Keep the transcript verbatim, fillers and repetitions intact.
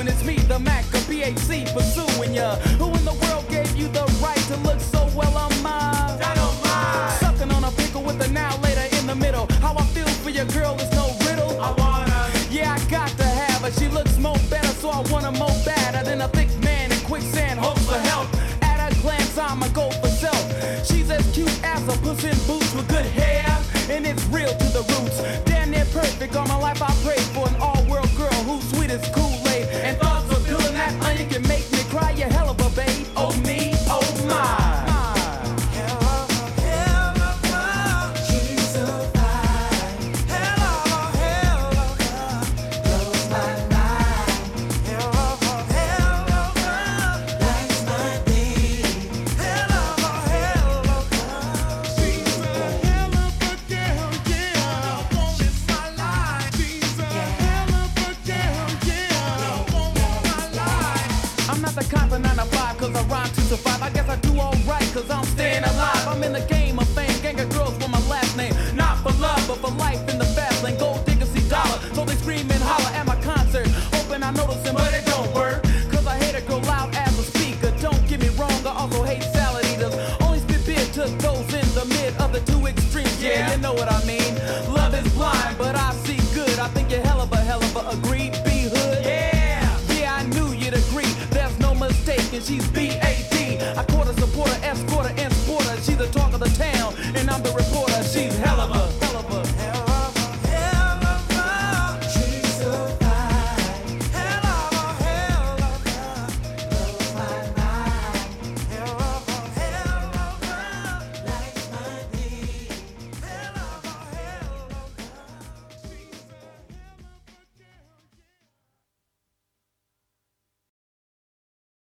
and it's me, the Mac of B H C, pursuing ya. Who in the world gave you the right to look so well on mine? Dynamite. Sucking on a pickle with a now later in the middle. How I feel for your girl is no riddle. I wanna. Yeah, I got to have her. She looks more better, so I want her more badder than a thick man in quicksand. Hopes for help. At a glance, I'ma go for self. She's as cute as a puss in boots with good hair, and it's real to the roots. Damn near perfect. All my life I prayed for an all-world girl who's sweet as Kool-Aid. And thoughts of peeling that onion can make me cry. You hell of a babe. Oh me, oh my. Cause I rhyme to survive. I guess I do alright cause I'm staying alive. I'm in the game of fame, gang of girls for my last name. Not for love, but for life in the fast lane. Gold diggers see dollar, so they scream and holler at my concert. Hoping I notice them, but it don't work. Cause I hate a girl loud as a speaker. Don't get me wrong, I also hate salad eaters. Only spit beer to those in the mid of the two extremes. Yeah, you know what I mean.